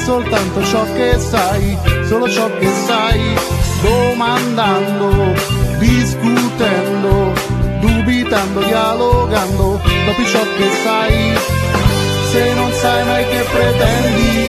soltanto ciò che sai, solo ciò che sai, domandando, discutendo, dubitando, dialogando, capi ciò che sai, se non sai mai che pretendi,